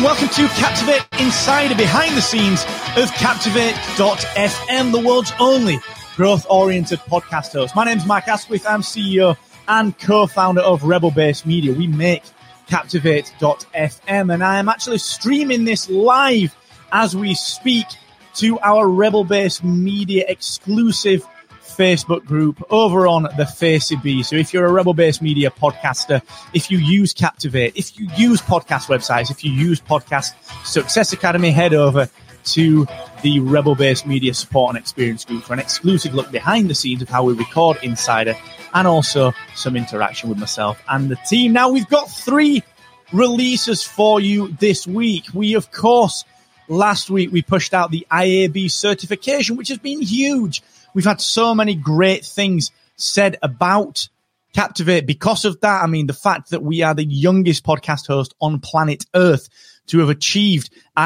and welcome to Captivate Insider, behind the scenes of Captivate.fm, the world's only growth-oriented podcast host. My name's Mike Asquith. I'm CEO and co-founder of Rebel Base Media. We make Captivate.fm, and I am actually streaming this live as we speak to our Rebel Base Media exclusive Facebook group over on the FaceB. So if you're a Rebel Base Media podcaster, if you use Captivate, if you use podcast websites, if you use Podcast Success Academy, head over to the Rebel Base Media Support and Experience group for an exclusive look behind the scenes of how we record Insider, and also some interaction with myself and the team. Now, we've got 3 releases for you this week. We, of course, last week we pushed out the IAB certification, which has been huge. We've had so many great things said about Captivate because of that. I mean, the fact that we are the youngest podcast host on planet Earth to have achieved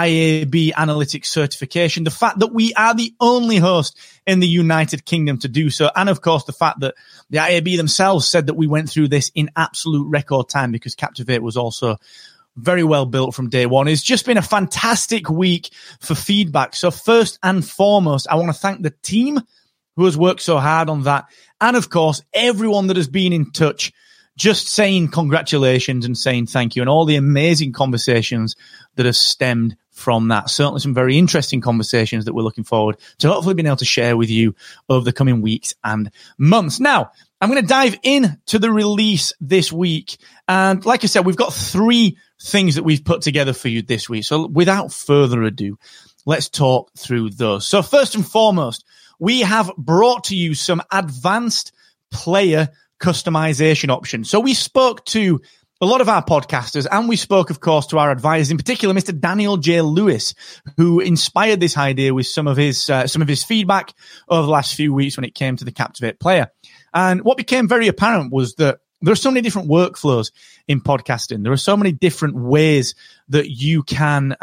IAB analytics certification, the fact that we are the only host in the United Kingdom to do so, and of course the fact that the IAB themselves said that we went through this in absolute record time because Captivate was also very well built from day one. It's just been a fantastic week for feedback. So first and foremost, I want to thank the team who has worked so hard on that. And of course, everyone that has been in touch, just saying congratulations and saying thank you, and all the amazing conversations that have stemmed from that. Certainly some very interesting conversations that we're looking forward to hopefully being able to share with you over the coming weeks and months. Now, I'm going to dive into the release this week. And like I said, we've got 3 things that we've put together for you this week. So without further ado, let's talk through those. So first and foremost, we have brought to you some advanced player customization options. So we spoke to a lot of our podcasters, and we spoke, of course, to our advisors, in particular, Mr. Daniel J. Lewis, who inspired this idea with some of his feedback over the last few weeks when it came to the Captivate player. And what became very apparent was that there are so many different workflows in podcasting. There are so many different ways that you can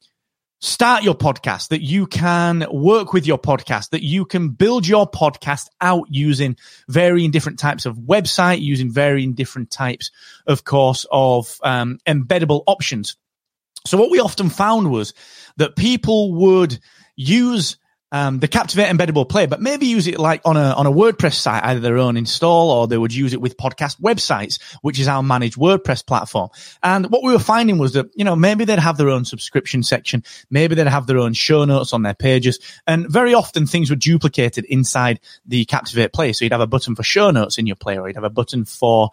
start your podcast, that you can work with your podcast, that you can build your podcast out using varying different types of website, using varying different types, of course, of embeddable options. So what we often found was that people would use the Captivate embeddable player, but maybe use it like on a WordPress site, either their own install, or they would use it with podcast websites, which is our managed WordPress platform. And what we were finding was that, maybe they'd have their own subscription section, maybe they'd have their own show notes on their pages, and very often things were duplicated inside the Captivate player. So you'd have a button for show notes in your player, or you'd have a button for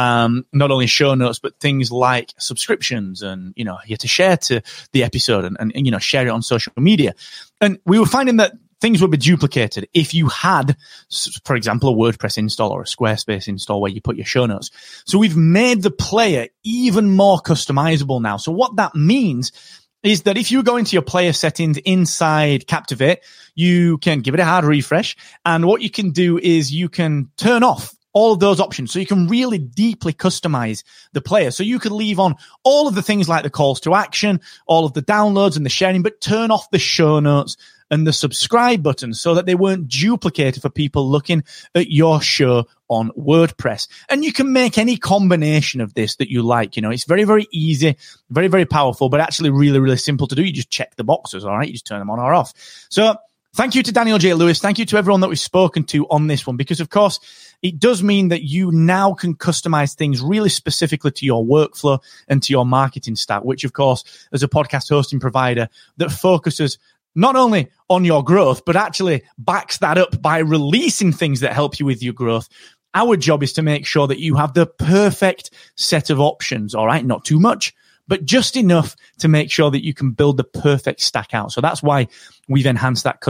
not only show notes, but things like subscriptions, and, you had to share to the episode and share it on social media. And we were finding that things would be duplicated if you had, for example, a WordPress install or a Squarespace install where you put your show notes. So we've made the player even more customizable now. So what that means is that if you go into your player settings inside Captivate, you can give it a hard refresh. And what you can do is you can turn off all of those options. So you can really deeply customize the player. So you could leave on all of the things like the calls to action, all of the downloads and the sharing, but turn off the show notes and the subscribe button so that they weren't duplicated for people looking at your show on WordPress. And you can make any combination of this that you like. It's very, very easy, very, very powerful, but actually really, really simple to do. You just check the boxes, all right? You just turn them on or off. So thank you to Daniel J. Lewis. Thank you to everyone that we've spoken to on this one, because of course it does mean that you now can customize things really specifically to your workflow and to your marketing stack, which of course, as a podcast hosting provider that focuses not only on your growth, but actually backs that up by releasing things that help you with your growth. Our job is to make sure that you have the perfect set of options, all right? Not too much, but just enough to make sure that you can build the perfect stack out. So that's why we've enhanced that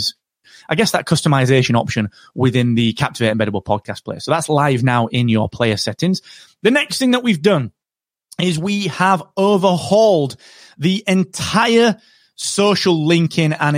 customization option within the Captivate embeddable podcast player. So that's live now in your player settings. The next thing that we've done is we have overhauled the entire social linking and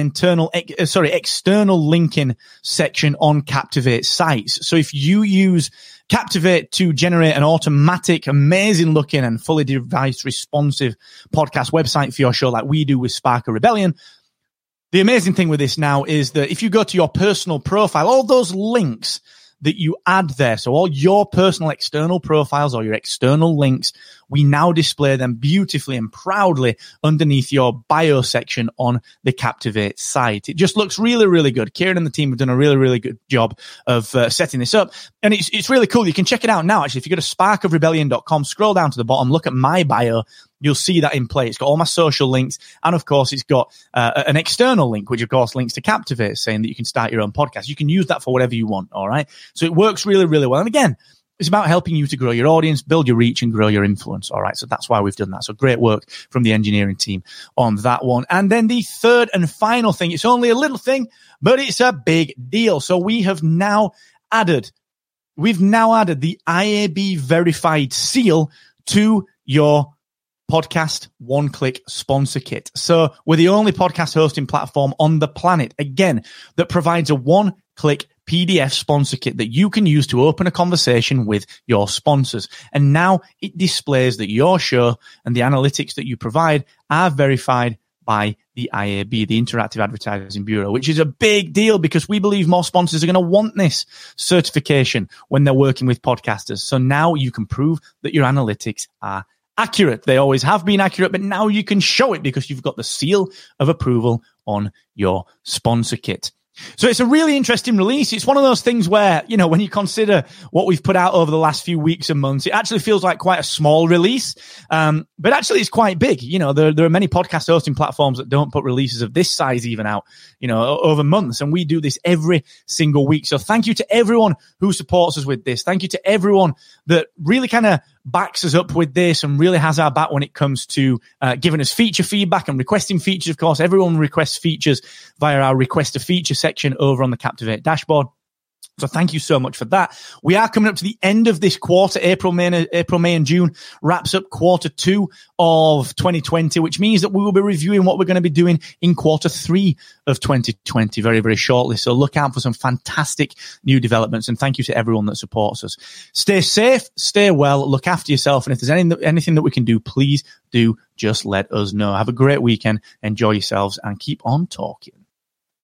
external linking section on Captivate sites. So if you use Captivate to generate an automatic, amazing looking and fully device responsive podcast website for your show like we do with Sparker Rebellion, the amazing thing with this now is that if you go to your personal profile, all those links that you add there, so all your personal external profiles or your external links we now display them beautifully and proudly underneath your bio section on the Captivate site. It just looks really, really good. Kieran and the team have done a really, really good job of setting this up. And it's really cool. You can check it out now, actually. If you go to sparkofrebellion.com, scroll down to the bottom, look at my bio, you'll see that in play. It's got all my social links. And of course, it's got an external link, which of course links to Captivate, saying that you can start your own podcast. You can use that for whatever you want. All right. So it works really, really well. And again, it's about helping you to grow your audience, build your reach, and grow your influence. All right. So that's why we've done that. So great work from the engineering team on that one. And then the third and final thing, it's only a little thing, but it's a big deal. So we've now added the IAB verified seal to your podcast one-click sponsor kit. So we're the only podcast hosting platform on the planet, again, that provides a one-click PDF sponsor kit that you can use to open a conversation with your sponsors. And now it displays that your show and the analytics that you provide are verified by the IAB, the Interactive Advertising Bureau, which is a big deal because we believe more sponsors are going to want this certification when they're working with podcasters. So now you can prove that your analytics are accurate. They always have been accurate, but now you can show it because you've got the seal of approval on your sponsor kit. So it's a really interesting release. It's one of those things where, you know, when you consider what we've put out over the last few weeks and months, it actually feels like quite a small release. But actually it's quite big. You know, there are many podcast hosting platforms that don't put releases of this size even out, you know, over months. And we do this every single week. So thank you to everyone who supports us with this. Thank you to everyone that really kind of backs us up with this and really has our back when it comes to giving us feature feedback and requesting features. Of course, everyone requests features via our request a feature section over on the Captivate dashboard. So thank you so much for that. We are coming up to the end of this quarter. April, May, and June wraps up quarter 2 of 2020, which means that we will be reviewing what we're going to be doing in quarter 3 of 2020 very, very shortly. So look out for some fantastic new developments. And thank you to everyone that supports us. Stay safe, stay well, look after yourself. And if there's anything that we can do, please do just let us know. Have a great weekend. Enjoy yourselves and keep on talking.